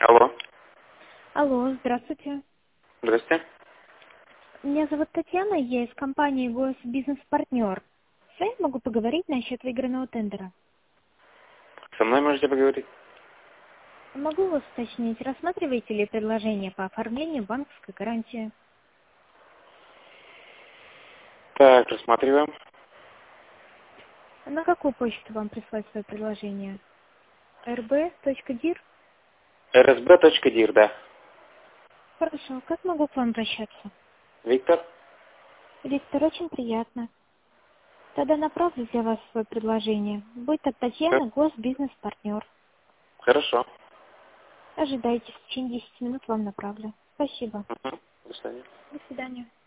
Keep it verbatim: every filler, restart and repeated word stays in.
Алло. Алло, здравствуйте. Здрасте. Меня зовут Татьяна, я из компании Voice Business Partner. С вами могу поговорить насчет выигранного тендера. Со мной можете поговорить? Могу вас уточнить, рассматриваете ли предложение по оформлению банковской гарантии? Так, рассматриваем. На какую почту вам прислать свое предложение? эр бэ точка дир? эр эс бэ точка дир, да. Хорошо, как могу к вам обращаться? Виктор? Виктор, очень приятно. Тогда направлю для вас свое предложение. Будет от Х- Татьяны, Госбизнес-партнер. Хорошо. Ожидайте, в течение десяти минут вам направлю. Спасибо. Мгм. До свидания. До свидания.